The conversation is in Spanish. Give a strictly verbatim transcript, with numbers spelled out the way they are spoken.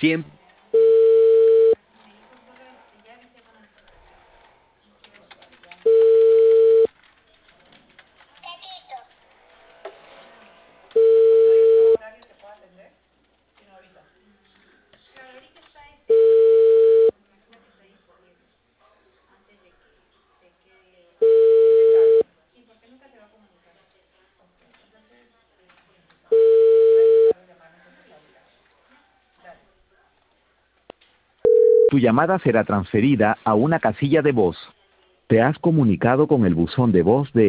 Siempre. Tu llamada será transferida a una casilla de voz. Te has comunicado con el buzón de voz de